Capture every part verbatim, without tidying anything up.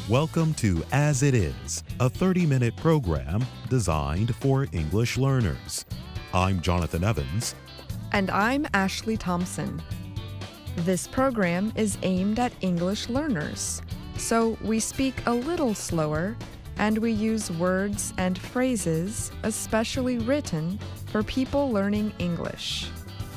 Welcome to As It Is, a thirty-minute program designed for English learners. I'm Jonathan Evans. And I'm Ashley Thompson. This program is aimed at English learners, so we speak a little slower and we use words and phrases especially written for people learning English.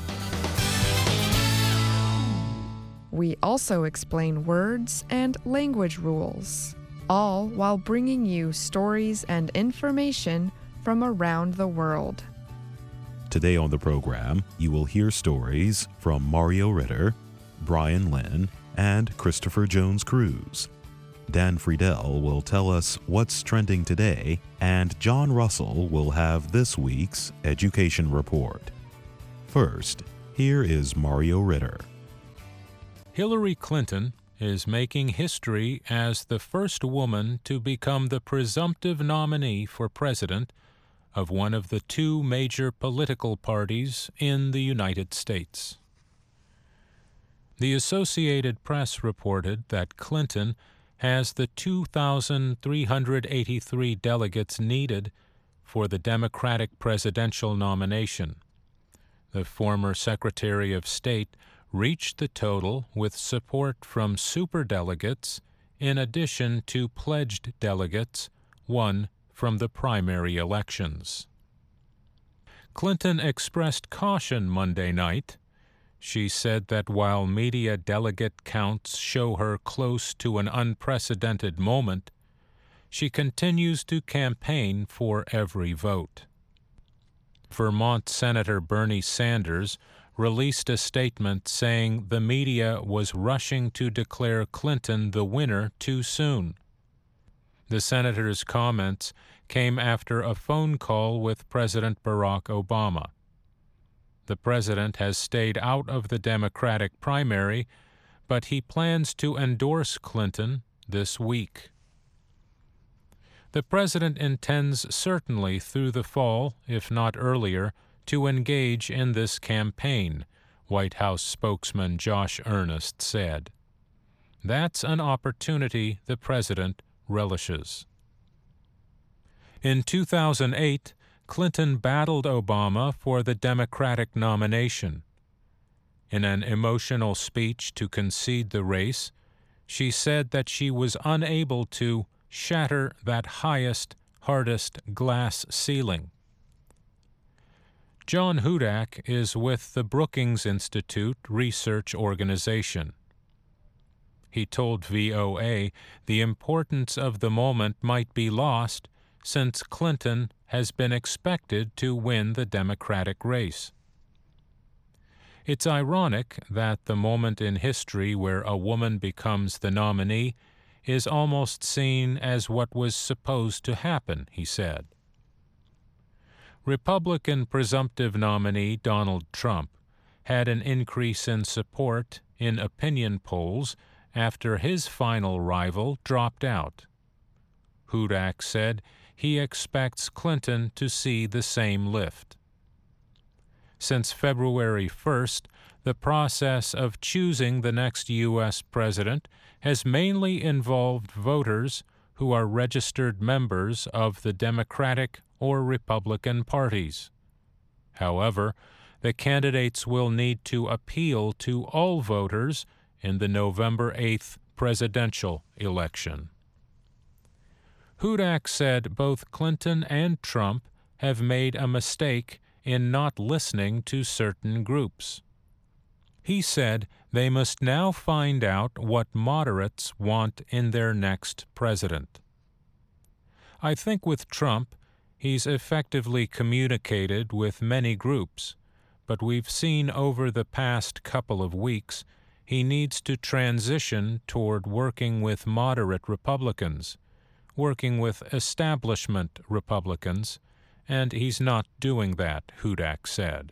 We also explain words and language rules, all while bringing you stories and information from around the world. Today on the program, you will hear stories from Mario Ritter, Brian Lynn, and Christopher Jones Cruz. Dan Friedel will tell us what's trending today, and John Russell will have this week's education report. First, here is Mario Ritter. Hillary Clinton is making history as the first woman to become the presumptive nominee for president of one of the two major political parties in the United States. The Associated Press reported that Clinton has the two thousand three hundred eighty-three delegates needed for the Democratic presidential nomination. The former Secretary of State reached the total with support from superdelegates in addition to pledged delegates won from the primary elections. Clinton expressed caution Monday night. She said that while media delegate counts show her close to an unprecedented moment, she continues to campaign for every vote. Vermont Senator Bernie Sanders released a statement saying the media was rushing to declare Clinton the winner too soon. The senator's comments came after a phone call with President Barack Obama. The president has stayed out of the Democratic primary, but he plans to endorse Clinton this week. The president intends certainly through the fall, if not earlier, to engage in this campaign, White House spokesman Josh Earnest said. That's an opportunity the president relishes. In two thousand eight, Clinton battled Obama for the Democratic nomination. In an emotional speech to concede the race, she said that she was unable to shatter that highest, hardest glass ceiling. John Hudak is with the Brookings Institute research organization. He told V O A the importance of the moment might be lost since Clinton has been expected to win the Democratic race. It's ironic that the moment in history where a woman becomes the nominee is almost seen as what was supposed to happen, he said. Republican presumptive nominee Donald Trump had an increase in support in opinion polls after his final rival dropped out. Hudak said he expects Clinton to see the same lift. Since February first, the process of choosing the next U S president has mainly involved voters who are registered members of the Democratic or Republican parties. However, the candidates will need to appeal to all voters in the November eighth presidential election. Hudak said both Clinton and Trump have made a mistake in not listening to certain groups. He said they must now find out what moderates want in their next president. I think with Trump, he's effectively communicated with many groups, but we've seen over the past couple of weeks he needs to transition toward working with moderate Republicans, working with establishment Republicans, and he's not doing that, Hudak said.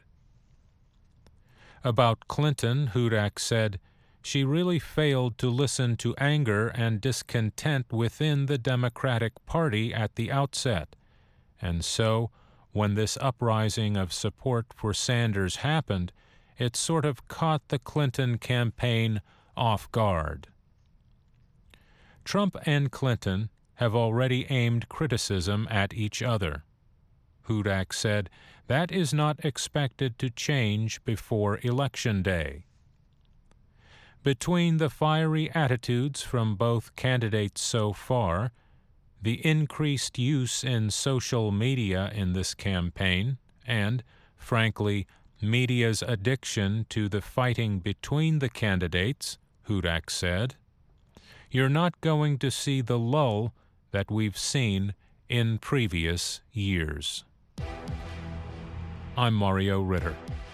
About Clinton, Hudak said, she really failed to listen to anger and discontent within the Democratic Party at the outset, and so, when this uprising of support for Sanders happened, it sort of caught the Clinton campaign off guard. Trump and Clinton have already aimed criticism at each other. Hudak said that is not expected to change before Election Day. Between the fiery attitudes from both candidates so far, the increased use in social media in this campaign, and, frankly, media's addiction to the fighting between the candidates, Hudak said, you're not going to see the lull that we've seen in previous years. I'm Mario Ritter.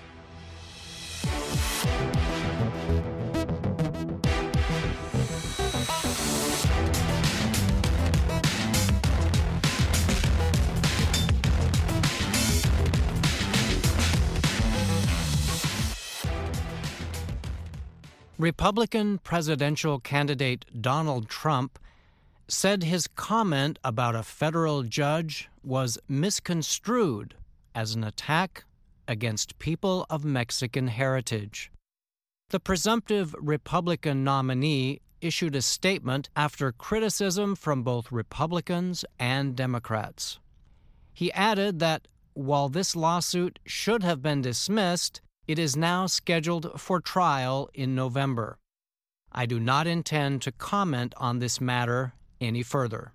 Republican presidential candidate Donald Trump said his comment about a federal judge was misconstrued as an attack against people of Mexican heritage. The presumptive Republican nominee issued a statement after criticism from both Republicans and Democrats. He added that while this lawsuit should have been dismissed, it is now scheduled for trial in November. I do not intend to comment on this matter any further.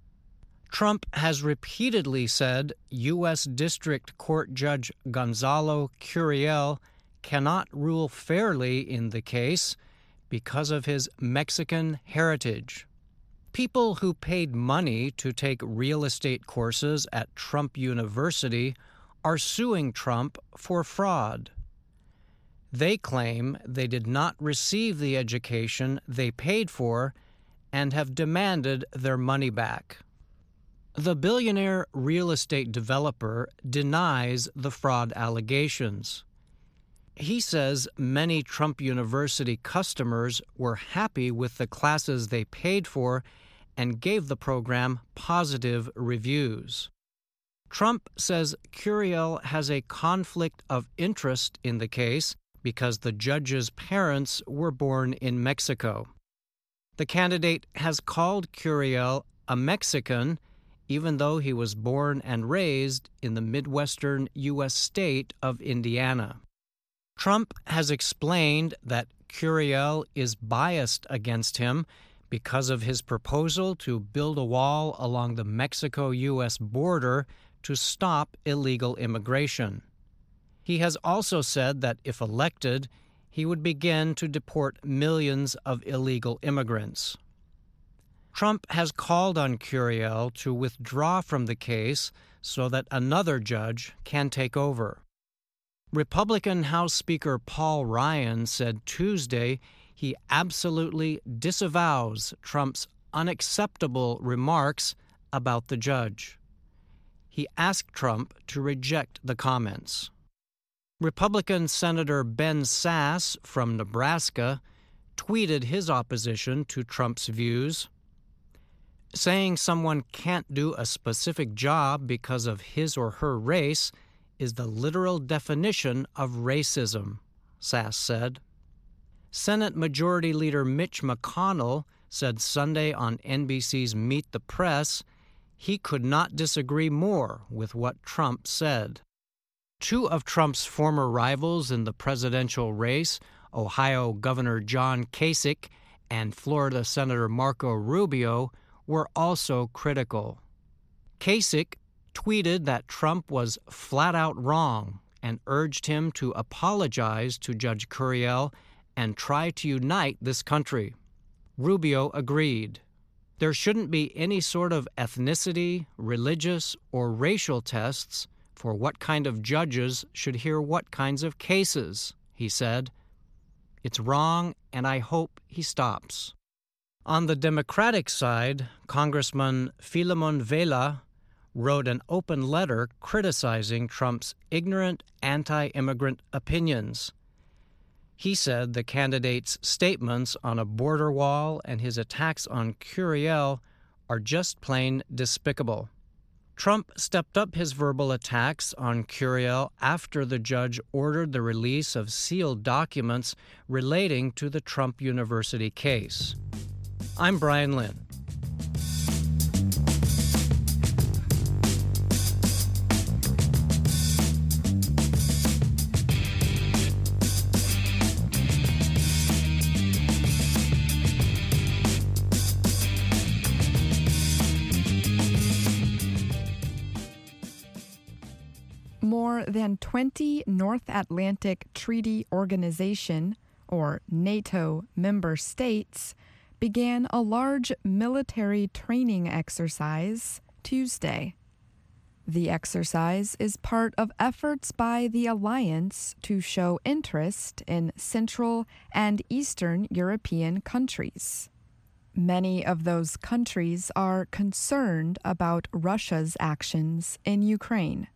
Trump has repeatedly said U S District Court Judge Gonzalo Curiel cannot rule fairly in the case because of his Mexican heritage. People who paid money to take real estate courses at Trump University are suing Trump for fraud. They claim they did not receive the education they paid for and have demanded their money back. The billionaire real estate developer denies the fraud allegations. He says many Trump University customers were happy with the classes they paid for and gave the program positive reviews. Trump says Curiel has a conflict of interest in the case because the judge's parents were born in Mexico. The candidate has called Curiel a Mexican, even though he was born and raised in the Midwestern U S state of Indiana. Trump has explained that Curiel is biased against him because of his proposal to build a wall along the Mexico-U S border to stop illegal immigration. He has also said that if elected, he would begin to deport millions of illegal immigrants. Trump has called on Curiel to withdraw from the case so that another judge can take over. Republican House Speaker Paul Ryan said Tuesday he absolutely disavows Trump's unacceptable remarks about the judge. He asked Trump to reject the comments. Republican Senator Ben Sasse from Nebraska tweeted his opposition to Trump's views, saying someone can't do a specific job because of his or her race is the literal definition of racism, Sasse said. Senate Majority Leader Mitch McConnell said Sunday on N B C's Meet the Press he could not disagree more with what Trump said. Two of Trump's former rivals in the presidential race, Ohio Governor John Kasich and Florida Senator Marco Rubio, were also critical. Kasich tweeted that Trump was flat out wrong and urged him to apologize to Judge Curiel and try to unite this country. Rubio agreed. There shouldn't be any sort of ethnicity, religious, or racial tests for what kind of judges should hear what kinds of cases, he said. It's wrong, and I hope he stops. On the Democratic side, Congressman Filemon Vela wrote an open letter criticizing Trump's ignorant anti-immigrant opinions. He said the candidate's statements on a border wall and his attacks on Curiel are just plain despicable. Trump stepped up his verbal attacks on Curiel after the judge ordered the release of sealed documents relating to the Trump University case. I'm Brian Lynn. more than twenty North Atlantic Treaty Organization, or NATO, member states began a large military training exercise Tuesday. The exercise is part of efforts by the alliance to show interest in Central and Eastern European countries. Many of those countries are concerned about Russia's actions in Ukraine.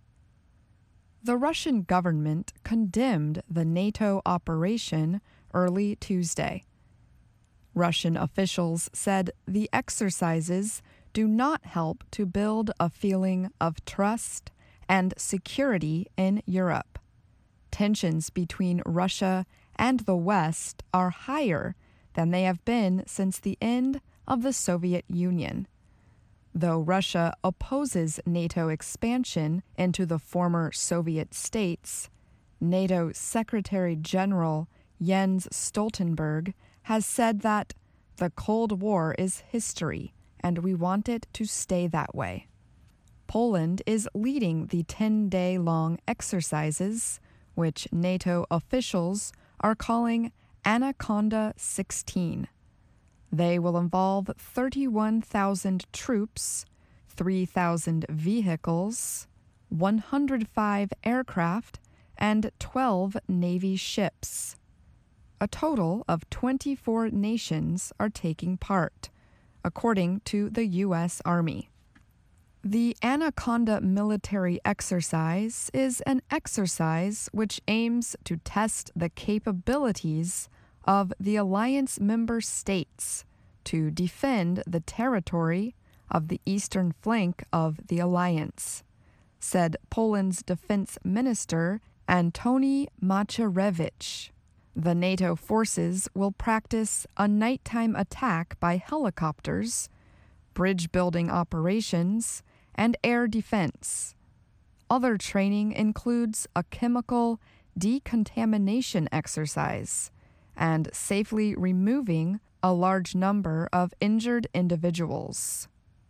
The Russian government condemned the NATO operation early Tuesday. Russian officials said the exercises do not help to build a feeling of trust and security in Europe. Tensions between Russia and the West are higher than they have been since the end of the Soviet Union. Though Russia opposes NATO expansion into the former Soviet states, NATO Secretary General Jens Stoltenberg has said that the Cold War is history and we want it to stay that way. Poland is leading the ten-day-long exercises, which NATO officials are calling Anaconda sixteen. They will involve thirty-one thousand troops, three thousand vehicles, one hundred five aircraft, and twelve Navy ships. A total of twenty-four nations are taking part, according to the U S Army. The Anaconda military exercise is an exercise which aims to test the capabilities of the alliance member states to defend the territory of the eastern flank of the alliance, said Poland's defense minister Antoni Macierewicz. The NATO forces will practice a nighttime attack by helicopters, bridge-building operations, and air defense. Other training includes a chemical decontamination exercise and safely removing a large number of injured individuals.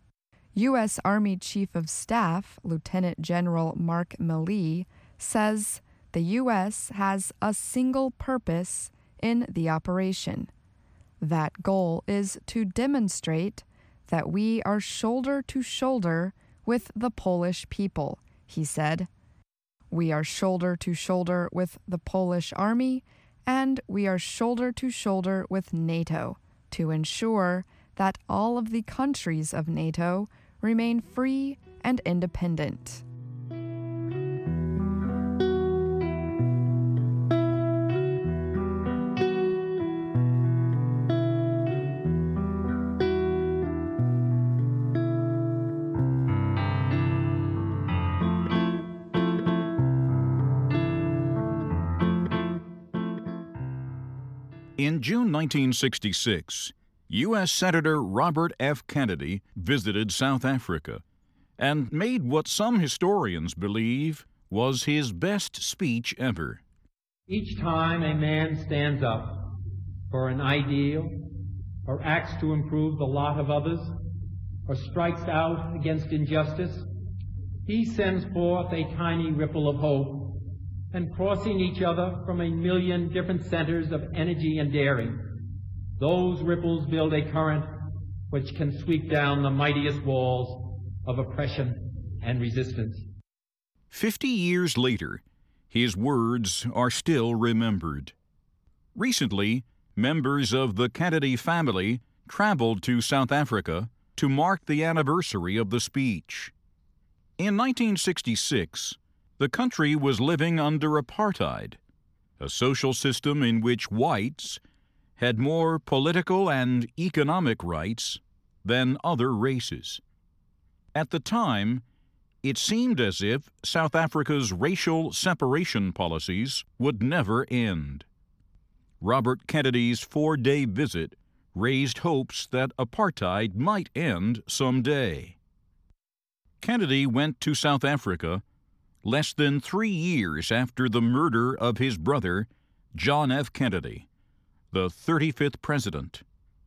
U S Army Chief of Staff Lieutenant General Mark Milley says the U S has a single purpose in the operation. That goal is to demonstrate that we are shoulder to shoulder with the Polish people, he said. We are shoulder to shoulder with the Polish army, and we are shoulder to shoulder with NATO to ensure that all of the countries of NATO remain free and independent. In June nineteen sixty-six, U S Senator Robert F. Kennedy visited South Africa and made what some historians believe was his best speech ever. Each time a man stands up for an ideal, or acts to improve the lot of others, or strikes out against injustice, he sends forth a tiny ripple of hope, and crossing each other from a million different centers of energy and daring, those ripples build a current which can sweep down the mightiest walls of oppression and resistance. Fifty years later, his words are still remembered. Recently, members of the Kennedy family traveled to South Africa to mark the anniversary of the speech. In nineteen sixty-six, the country was living under apartheid, a social system in which whites had more political and economic rights than other races. At the time, it seemed as if South Africa's racial separation policies would never end. Robert Kennedy's four-day visit raised hopes that apartheid might end someday. Kennedy went to South Africa less than three years after the murder of his brother, John F. Kennedy, the thirty-fifth president.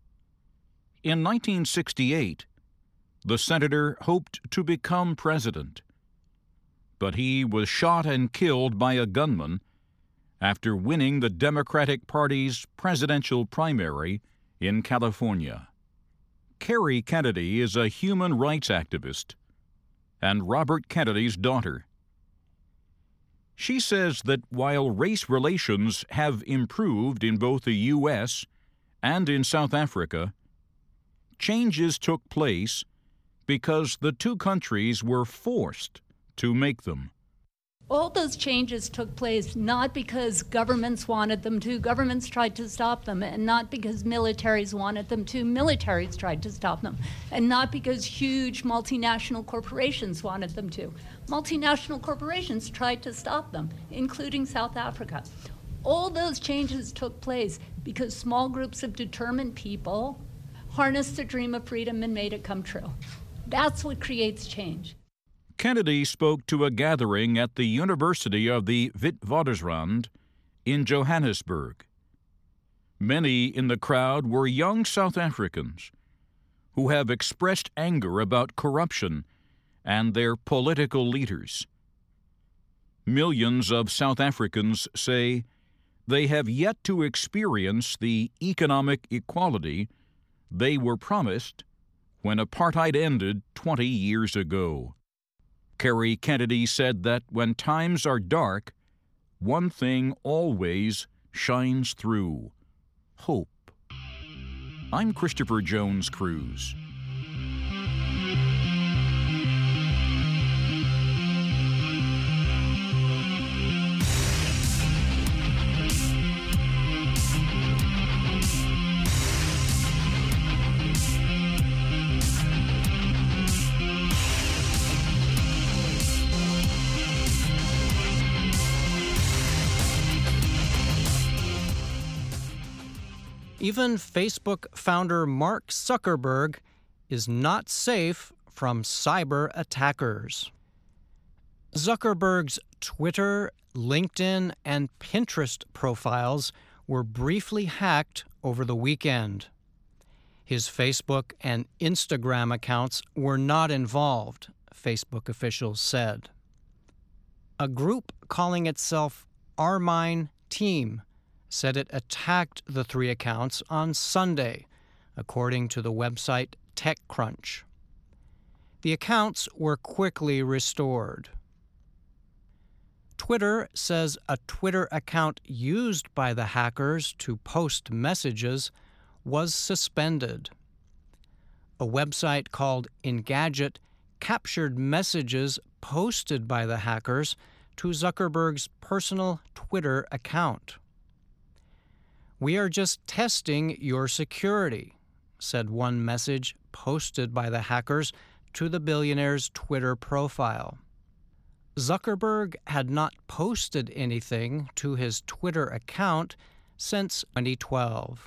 In nineteen sixty-eight, the senator hoped to become president. but he was shot and killed by a gunman after winning the Democratic Party's presidential primary in California. Kerry Kennedy is a human rights activist and Robert Kennedy's daughter. She says that while race relations have improved in both the U S and in South Africa, changes took place because the two countries were forced to make them. All those changes took place not because governments wanted them to, governments tried to stop them, and not because militaries wanted them to, militaries tried to stop them, and not because huge multinational corporations wanted them to. Multinational corporations tried to stop them, including South Africa. All those changes took place because small groups of determined people harnessed the dream of freedom and made it come true. That's what creates change. Kennedy spoke to a gathering at the University of the Witwatersrand in Johannesburg. Many in the crowd were young South Africans who have expressed anger about corruption and their political leaders. Millions of South Africans say they have yet to experience the economic equality they were promised when apartheid ended twenty years ago. Kerry Kennedy said that when times are dark, one thing always shines through: hope. I'm Christopher Jones Cruz. Even Facebook founder Mark Zuckerberg is not safe from cyber attackers. Zuckerberg's Twitter, LinkedIn, and Pinterest profiles were briefly hacked over the weekend. His Facebook and Instagram accounts were not involved, Facebook officials said. A group calling itself Armine Team said it attacked the three accounts on Sunday, according to the website TechCrunch. The accounts were quickly restored. Twitter says a Twitter account used by the hackers to post messages was suspended. A website called Engadget captured messages posted by the hackers to Zuckerberg's personal Twitter account. "We are just testing your security," said one message posted by the hackers to the billionaire's Twitter profile. Zuckerberg had not posted anything to his Twitter account since twenty twelve.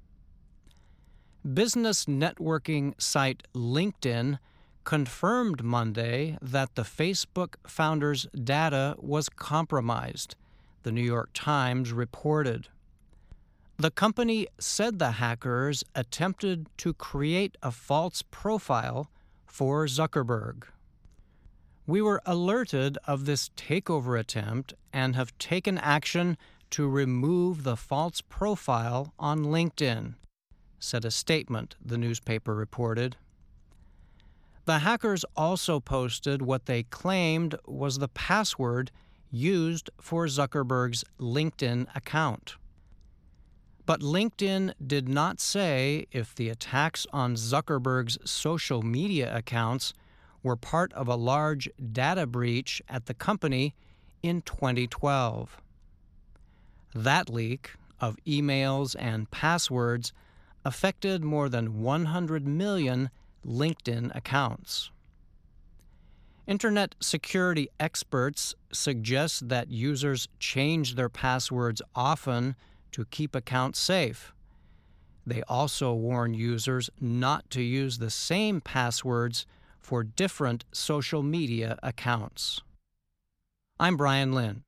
Business networking site LinkedIn confirmed Monday that the Facebook founder's data was compromised, the New York Times reported. The company said the hackers attempted to create a false profile for Zuckerberg. "We were alerted of this takeover attempt and have taken action to remove the false profile on LinkedIn," said a statement, the newspaper reported. The hackers also posted what they claimed was the password used for Zuckerberg's LinkedIn account. But LinkedIn did not say if the attacks on Zuckerberg's social media accounts were part of a large data breach at the company in twenty twelve. That leak of emails and passwords affected more than one hundred million LinkedIn accounts. Internet security experts suggest that users change their passwords often to keep accounts safe. They also warn users not to use the same passwords for different social media accounts. I'm Brian Lynn.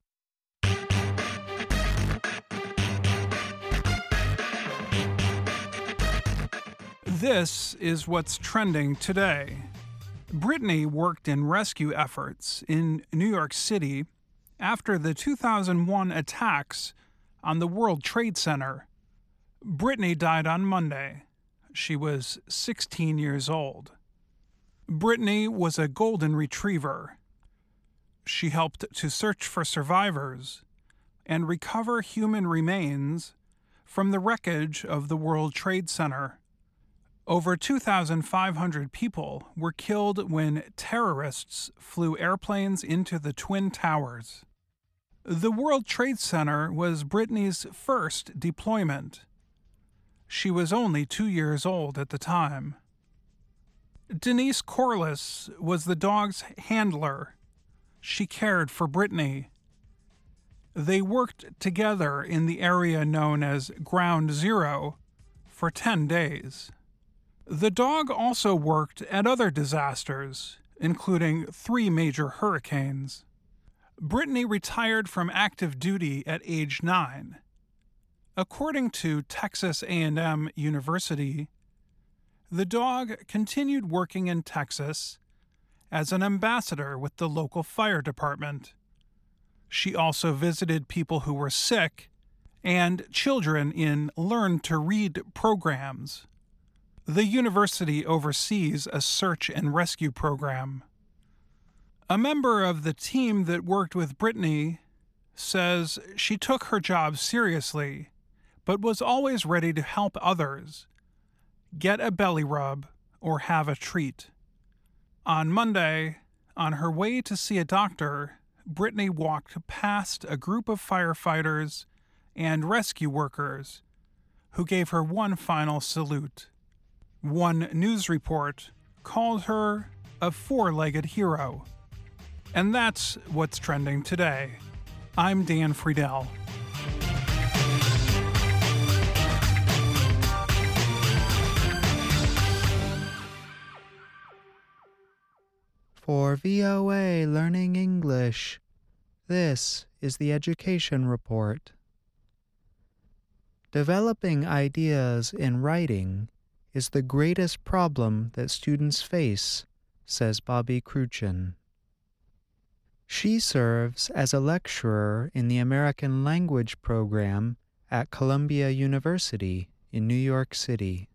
This is what's trending today. Brittany worked in rescue efforts in New York City after the two thousand one attacks on the World Trade Center. Brittany died on Monday. She was sixteen years old. Brittany was a golden retriever. She helped to search for survivors and recover human remains from the wreckage of the World Trade Center. Over two thousand five hundred people were killed when terrorists flew airplanes into the Twin Towers. The World Trade Center was Brittany's first deployment. She was only two years old at the time. Denise Corliss was the dog's handler. She cared for Brittany. They worked together in the area known as Ground Zero for ten days. The dog also worked at other disasters, including three major hurricanes. Brittany retired from active duty at age nine. According to Texas A and M University, the dog continued working in Texas as an ambassador with the local fire department. She also visited people who were sick and children in learn-to-read programs. The university oversees a search and rescue program. A member of the team that worked with Brittany says she took her job seriously, but was always ready to help others, get a belly rub, or have a treat. On Monday, on her way to see a doctor, Brittany walked past a group of firefighters and rescue workers who gave her one final salute. One news report called her a four-legged hero. And that's what's trending today. I'm Dan Friedel. For V O A Learning English, this is the Education Report. Developing ideas in writing is the greatest problem that students face, says Bobby Cruchin. She serves as a lecturer in the American Language program at Columbia University in New York City.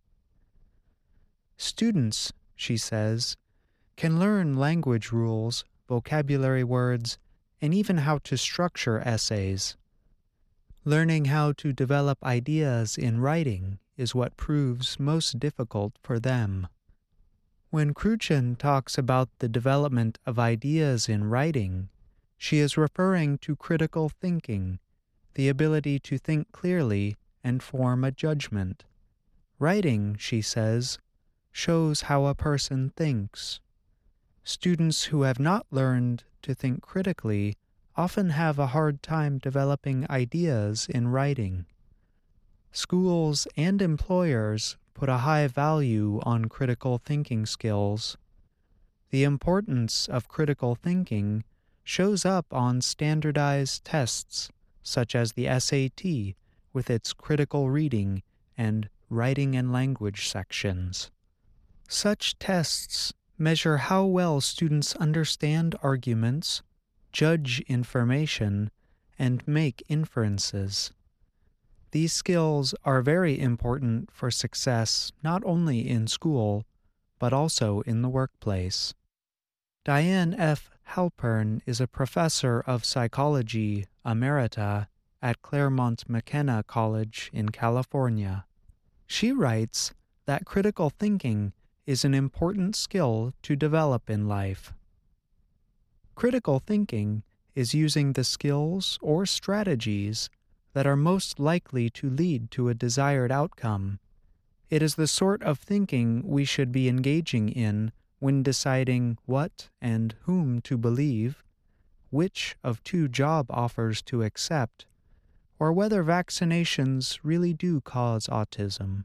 Students, she says, can learn language rules, vocabulary words, and even how to structure essays. Learning how to develop ideas in writing is what proves most difficult for them. When Cruchin talks about the development of ideas in writing, she is referring to critical thinking, the ability to think clearly and form a judgment. Writing, she says, shows how a person thinks. Students who have not learned to think critically often have a hard time developing ideas in writing. Schools and employers put a high value on critical thinking skills. The importance of critical thinking shows up on standardized tests such as the S A T with its critical reading and writing and language sections. Such tests measure how well students understand arguments, judge information, and make inferences. These skills are very important for success not only in school, but also in the workplace. Diane F. Halpern is a professor of psychology emerita at Claremont McKenna College in California. She writes that critical thinking is an important skill to develop in life. Critical thinking is using the skills or strategies that are most likely to lead to a desired outcome. It is the sort of thinking we should be engaging in when deciding what and whom to believe, which of two job offers to accept, or whether vaccinations really do cause autism.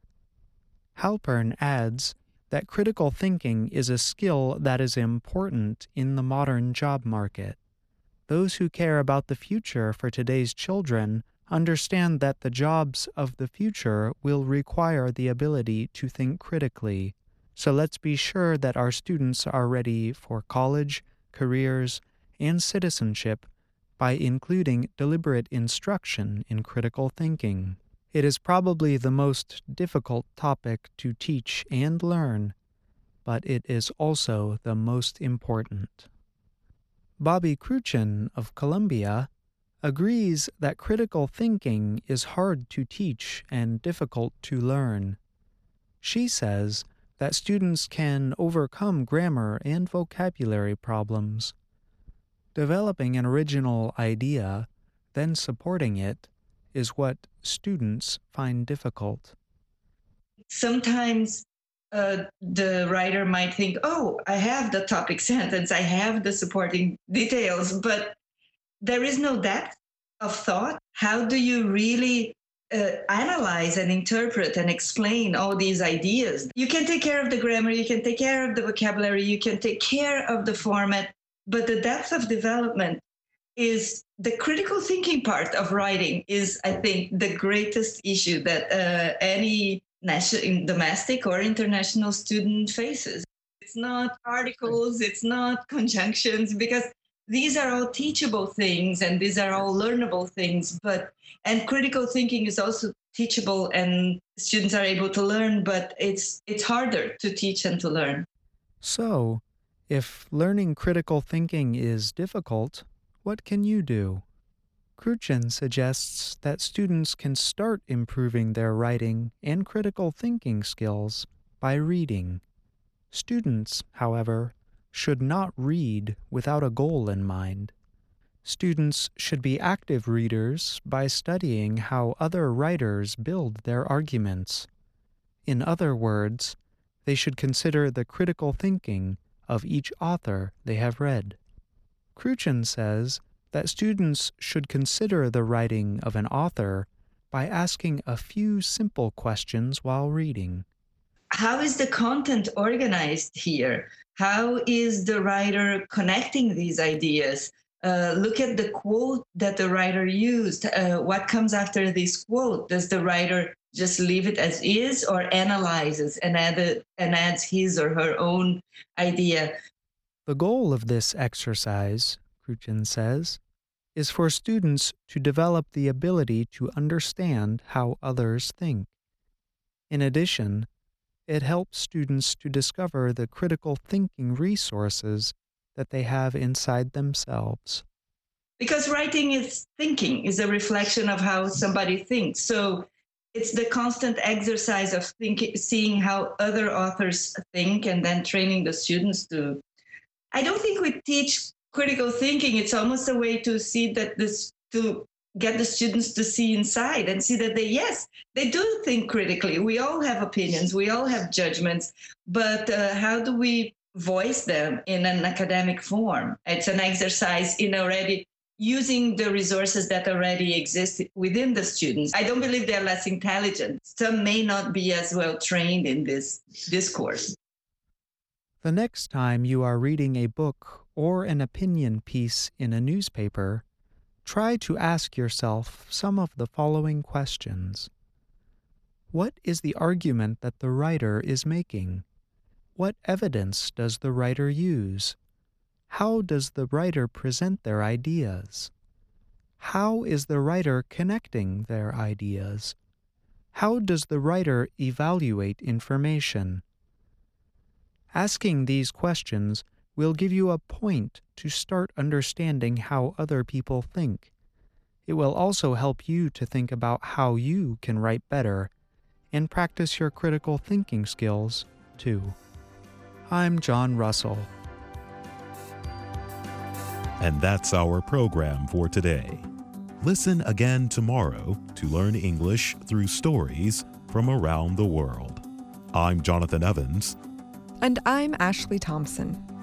Halpern adds that critical thinking is a skill that is important in the modern job market. Those who care about the future for today's children understand that the jobs of the future will require the ability to think critically, So let's be sure that our students are ready for college, careers, and citizenship by including deliberate instruction in critical thinking. It is probably the most difficult topic to teach and learn, but it is also the most important. Bobby Cruchen of Columbia agrees that critical thinking is hard to teach and difficult to learn. She says that students can overcome grammar and vocabulary problems. Developing an original idea, then supporting it, is what students find difficult. Sometimes uh, the writer might think, oh, I have the topic sentence, I have the supporting details, but there is no depth of thought. How do you really uh, analyze and interpret and explain all these ideas? You can take care of the grammar, you can take care of the vocabulary, you can take care of the format, but the depth of development is the critical thinking part of writing is, I think, the greatest issue that uh, any national, domestic or international student faces. It's not articles, it's not conjunctions, because these are all teachable things and these are all learnable things. But and critical thinking is also teachable and students are able to learn, but it's it's harder to teach and to learn. So, if learning critical thinking is difficult, what can you do? Cruchen suggests that students can start improving their writing and critical thinking skills by reading. Students, however, should not read without a goal in mind. Students should be active readers by studying how other writers build their arguments. In other words, they should consider the critical thinking of each author they have read. Cruchen says that students should consider the writing of an author by asking a few simple questions while reading. How is the content organized here? How is the writer connecting these ideas? Uh, look at the quote that the writer used. Uh, what comes after this quote? Does the writer just leave it as is or analyzes and, add a, and adds his or her own idea? The goal of this exercise, Cruchen says, is for students to develop the ability to understand how others think. In addition, it helps students to discover the critical thinking resources that they have inside themselves. Because writing is thinking, is a reflection of how somebody thinks. So it's the constant exercise of thinking, seeing how other authors think and then training the students to. I don't think we teach critical thinking. It's almost a way to see that this, to get the students to see inside and see that they, yes, they do think critically. We all have opinions, we all have judgments, but uh, how do we voice them in an academic form? It's an exercise in already using the resources that already exist within the students. I don't believe they're less intelligent. Some may not be as well trained in this discourse. The next time you are reading a book or an opinion piece in a newspaper, try to ask yourself some of the following questions. What is the argument that the writer is making? What evidence does the writer use? How does the writer present their ideas? How is the writer connecting their ideas? How does the writer evaluate information? Asking these questions will give you a point to start understanding how other people think. It will also help you to think about how you can write better and practice your critical thinking skills, too. I'm John Russell. And that's our program for today. Listen again tomorrow to learn English through stories from around the world. I'm Jonathan Evans. And I'm Ashley Thompson.